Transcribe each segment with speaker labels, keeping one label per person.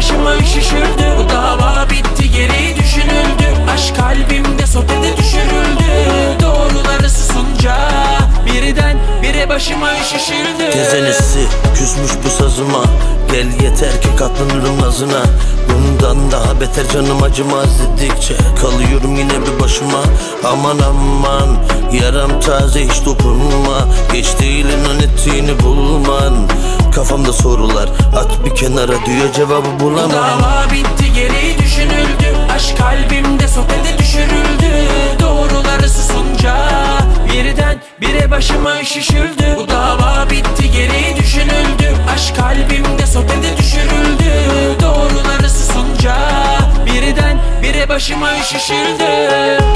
Speaker 1: başıma şişirdü. Bu dava bitti, geri düşünüldü. Aşk kalbimde sotede düşürüldü. Doğruları susunca birden bire başıma şişirdi.
Speaker 2: Gezenisi küsmüş bu sazıma. Gel yeter ki katlanırım nazına. Bundan daha beter canım acımaz dedikçe kalıyorum yine bir başıma. Aman aman yaram taze hiç dokunma. Geçti elinin ettiğini bulman. Kafamda sorular at bir kenara diyor cevabı bulamam.
Speaker 1: Bu dava bitti, geri düşünüldü. Aşk kalbimde sotede düşürüldü. Doğruları susunca birden bire başıma şişirdü. Bu dava bitti, geri düşünüldü. Aşk kalbimde sotede düşürüldü. Doğruları susunca birden bire başıma şişirdi.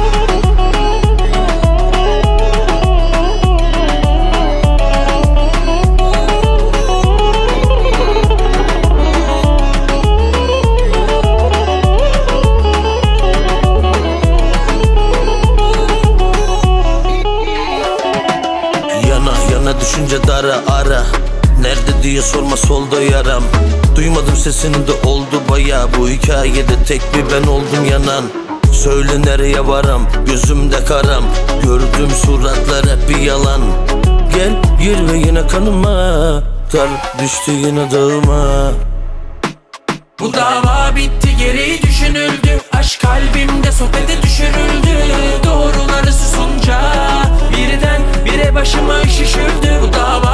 Speaker 2: Yana düşünce dara ara. Nerede diye sorma solda yaram. Duymadım sesini de oldu baya. Bu hikayede tek bir ben oldum yanan. Söyle nereye varam, gözümde karam. Gördüğüm suratlar hep bir yalan. Gel gir ve yine kanıma. Dar düştü yine dağıma.
Speaker 1: Bu dava bitti, geri düşünüldü. Aşk kalbimde sotede düşürüldü. Doğruları susunca birden bire başıma şişirdü. Bu dava